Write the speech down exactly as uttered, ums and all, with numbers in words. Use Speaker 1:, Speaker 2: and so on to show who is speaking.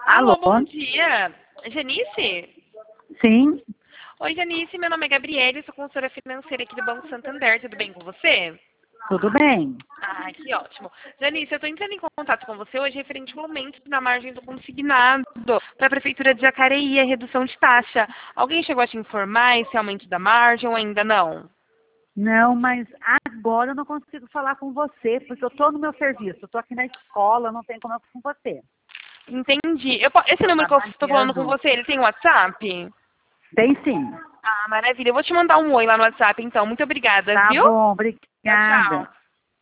Speaker 1: Alô,
Speaker 2: Alô?
Speaker 1: bom dia. Janice?
Speaker 2: Sim,
Speaker 1: Oi, Janice, meu nome é Gabriele, sou consultora financeira aqui do Banco Santander, tudo bem com você?
Speaker 2: tudo bem?
Speaker 1: Ah, que ótimo. Janice, eu estou entrando em contato com você hoje referente ao aumento na margem do consignado para a Prefeitura de Jacareí, a redução de taxa. Alguém chegou a te informar esse aumento da margem ou ainda não?
Speaker 2: Não, mas agora eu não consigo falar com você, porque eu estou no meu serviço, eu estou aqui na escola, não tenho como eu falar com você.
Speaker 1: Entendi. Eu po- esse
Speaker 2: Estou
Speaker 1: número que eu estou falando com
Speaker 2: trabalhando.
Speaker 1: você, ele tem WhatsApp?
Speaker 2: Tem sim.
Speaker 1: Ah, maravilha. Eu vou te mandar um oi lá no WhatsApp, então. Muito obrigada,
Speaker 2: Tá
Speaker 1: viu?
Speaker 2: bom,
Speaker 1: Tchau,
Speaker 2: obrigada.
Speaker 1: tchau.